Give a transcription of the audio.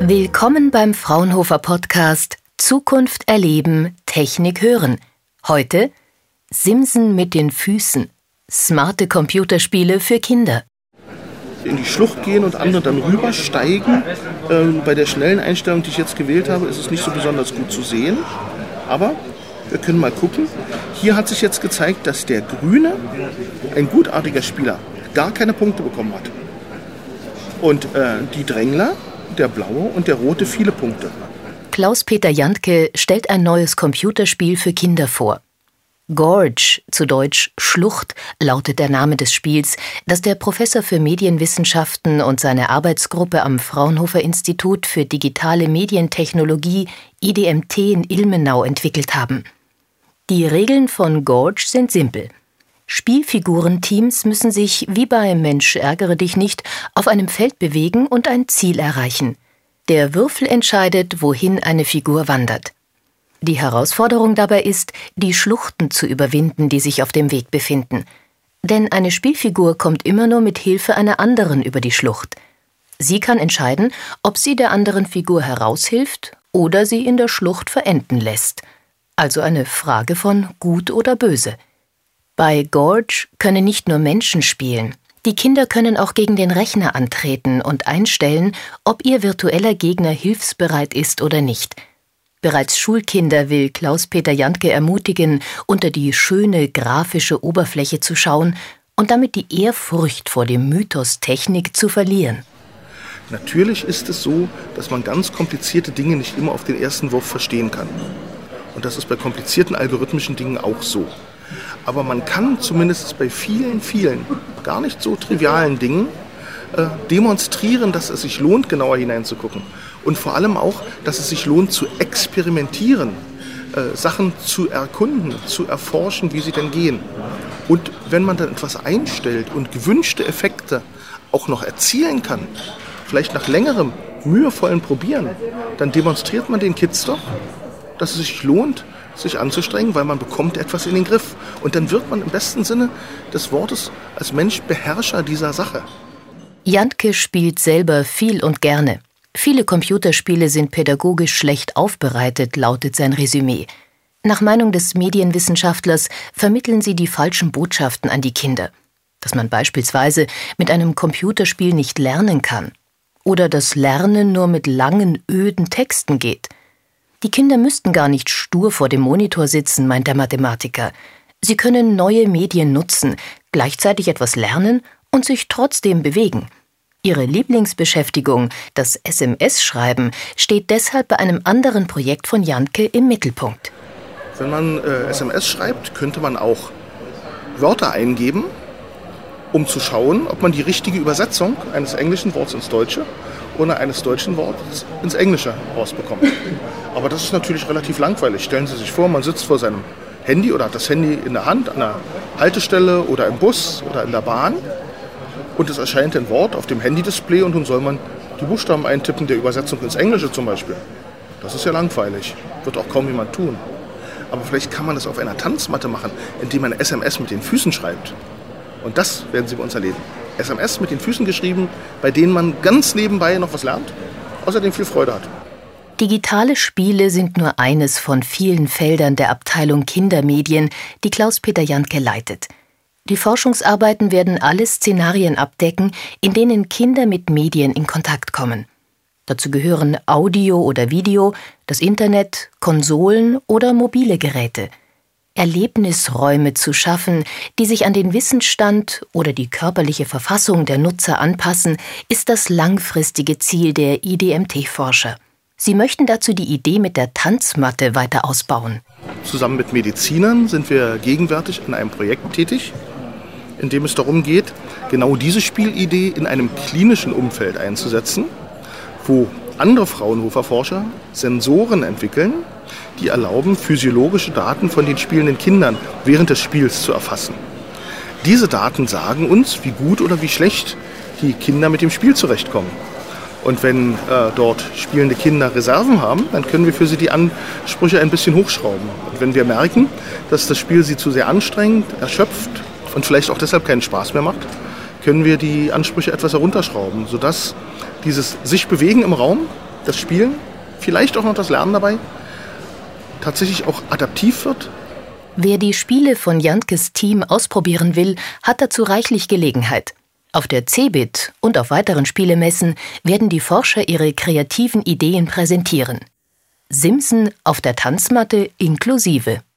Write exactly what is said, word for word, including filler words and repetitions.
Willkommen beim Fraunhofer Podcast Zukunft erleben, Technik hören. Heute Simsen mit den Füßen. Smarte Computerspiele für Kinder. In die Schlucht gehen und andere dann rübersteigen. Ähm, bei der schnellen Einstellung, die ich jetzt gewählt habe, ist es nicht so besonders gut zu sehen. Aber wir können mal gucken. Hier hat sich jetzt gezeigt, dass der Grüne, ein gutartiger Spieler, gar keine Punkte bekommen hat. Und äh, die Drängler, der Blaue und der Rote, viele Punkte. Klaus-Peter Jandke stellt ein neues Computerspiel für Kinder vor. Gorge, zu Deutsch Schlucht, lautet der Name des Spiels, das der Professor für Medienwissenschaften und seine Arbeitsgruppe am Fraunhofer Institut für digitale Medientechnologie I D M T in Ilmenau entwickelt haben. Die Regeln von Gorge sind simpel. Spielfigurenteams müssen sich, wie bei Mensch ärgere dich nicht, auf einem Feld bewegen und ein Ziel erreichen. Der Würfel entscheidet, wohin eine Figur wandert. Die Herausforderung dabei ist, die Schluchten zu überwinden, die sich auf dem Weg befinden. Denn eine Spielfigur kommt immer nur mit Hilfe einer anderen über die Schlucht. Sie kann entscheiden, ob sie der anderen Figur heraushilft oder sie in der Schlucht verenden lässt. Also eine Frage von Gut oder Böse. Bei Gorge können nicht nur Menschen spielen. Die Kinder können auch gegen den Rechner antreten und einstellen, ob ihr virtueller Gegner hilfsbereit ist oder nicht. Bereits Schulkinder will Klaus-Peter Jandke ermutigen, unter die schöne grafische Oberfläche zu schauen und damit die Ehrfurcht vor dem Mythos Technik zu verlieren. Natürlich ist es so, dass man ganz komplizierte Dinge nicht immer auf den ersten Wurf verstehen kann. Und das ist bei komplizierten algorithmischen Dingen auch so. Aber man kann zumindest bei vielen, vielen, gar nicht so trivialen Dingen äh, demonstrieren, dass es sich lohnt, genauer hineinzugucken. Und vor allem auch, dass es sich lohnt, zu experimentieren, äh, Sachen zu erkunden, zu erforschen, wie sie denn gehen. Und wenn man dann etwas einstellt und gewünschte Effekte auch noch erzielen kann, vielleicht nach längerem, mühevollen Probieren, dann demonstriert man den Kids doch, dass es sich lohnt, sich anzustrengen, weil man bekommt etwas in den Griff. Und dann wird man im besten Sinne des Wortes als Mensch Beherrscher dieser Sache. Jandke spielt selber viel und gerne. Viele Computerspiele sind pädagogisch schlecht aufbereitet, lautet sein Resümee. Nach Meinung des Medienwissenschaftlers vermitteln sie die falschen Botschaften an die Kinder. Dass man beispielsweise mit einem Computerspiel nicht lernen kann. Oder dass Lernen nur mit langen, öden Texten geht. Die Kinder müssten gar nicht stur vor dem Monitor sitzen, meint der Mathematiker. Sie können neue Medien nutzen, gleichzeitig etwas lernen und sich trotzdem bewegen. Ihre Lieblingsbeschäftigung, das S M S-Schreiben, steht deshalb bei einem anderen Projekt von Jandke im Mittelpunkt. Wenn man äh, S M S schreibt, könnte man auch Wörter eingeben, um zu schauen, ob man die richtige Übersetzung eines englischen Wortes ins Deutsche oder eines deutschen Wortes ins Englische rausbekommt. Aber das ist natürlich relativ langweilig. Stellen Sie sich vor, man sitzt vor seinem Handy oder hat das Handy in der Hand an der Haltestelle oder im Bus oder in der Bahn und es erscheint ein Wort auf dem Handy-Display und nun soll man die Buchstaben eintippen der Übersetzung ins Englische zum Beispiel. Das ist ja langweilig. Wird auch kaum jemand tun. Aber vielleicht kann man das auf einer Tanzmatte machen, indem man S M S mit den Füßen schreibt. Und das werden Sie bei uns erleben. S M S mit den Füßen geschrieben, bei denen man ganz nebenbei noch was lernt, außerdem viel Freude hat. Digitale Spiele sind nur eines von vielen Feldern der Abteilung Kindermedien, die Klaus-Peter Jandke leitet. Die Forschungsarbeiten werden alle Szenarien abdecken, in denen Kinder mit Medien in Kontakt kommen. Dazu gehören Audio oder Video, das Internet, Konsolen oder mobile Geräte. Erlebnisräume zu schaffen, die sich an den Wissensstand oder die körperliche Verfassung der Nutzer anpassen, ist das langfristige Ziel der I D M T-Forscher. Sie möchten dazu die Idee mit der Tanzmatte weiter ausbauen. Zusammen mit Medizinern sind wir gegenwärtig an einem Projekt tätig, in dem es darum geht, genau diese Spielidee in einem klinischen Umfeld einzusetzen, wo andere Fraunhofer-Forscher Sensoren entwickeln, die erlauben, physiologische Daten von den spielenden Kindern während des Spiels zu erfassen. Diese Daten sagen uns, wie gut oder wie schlecht die Kinder mit dem Spiel zurechtkommen. Und wenn äh, dort spielende Kinder Reserven haben, dann können wir für sie die Ansprüche ein bisschen hochschrauben. Und wenn wir merken, dass das Spiel sie zu sehr anstrengt, erschöpft und vielleicht auch deshalb keinen Spaß mehr macht, können wir die Ansprüche etwas herunterschrauben, sodass dieses sich bewegen im Raum das Spielen, vielleicht auch noch das Lernen dabei, tatsächlich auch adaptiv wird. Wer die Spiele von Jandkes Team ausprobieren will, hat dazu reichlich Gelegenheit. Auf der CeBIT und auf weiteren Spielemessen werden die Forscher ihre kreativen Ideen präsentieren. Simsen auf der Tanzmatte inklusive.